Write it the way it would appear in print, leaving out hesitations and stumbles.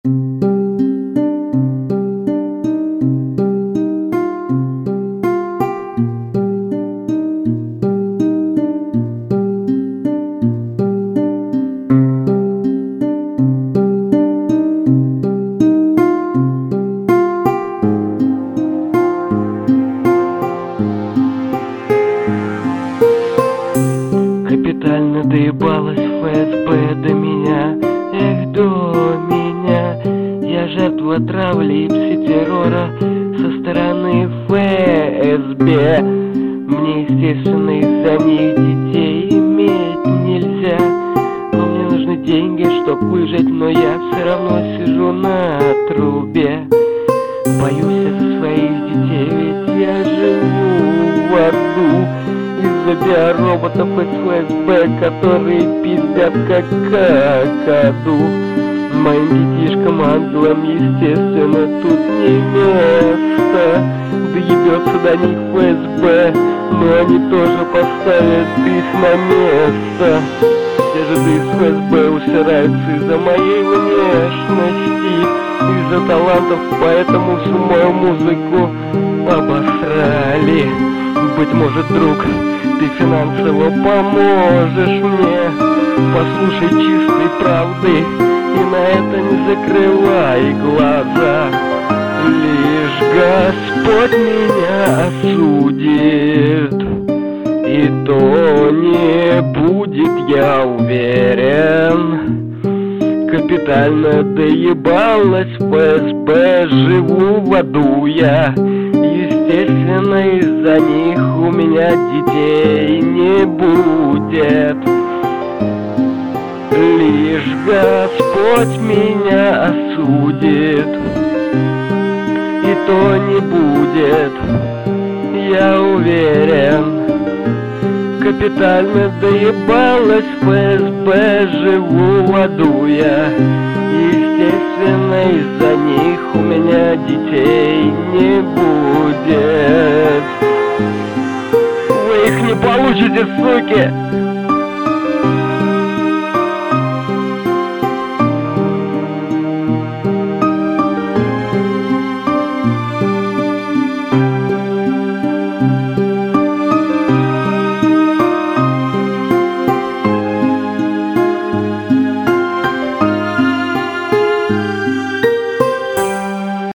Капитально доебалась ФСБ до меня, эх, до меня. Я жертва травли и пси-террора со стороны ФСБ. Мне, естественно, из-за них детей иметь нельзя. Но мне нужны деньги, чтоб выжить, но я все равно сижу на трубе. Боюсь я за своих детей, ведь я живу в аду из-за биороботов из ФСБ, которые пиздят как какаду. Моим детишкам, ангелам, естественно, тут не место. Доебется до них ФСБ, но они тоже поставят их на место. Все же из ФСБ усираются из-за моей внешности, из-за талантов, поэтому всю мою музыку обосрали. Быть может, друг, ты финансово поможешь мне. Послушай чистой правды и на это не закрывай глаза. Лишь Господь меня осудит, и то не будет, я уверен. Капитально доебалась ФСБ, живу в аду я. Естественно, из-за них у меня детей не будет. Лишь Господь меня осудит, и то не будет, я уверен. Капитально доебалась ФСБ, живу в аду я. Естественно, из-за них у меня детей не будет. Вы их не получите, суки!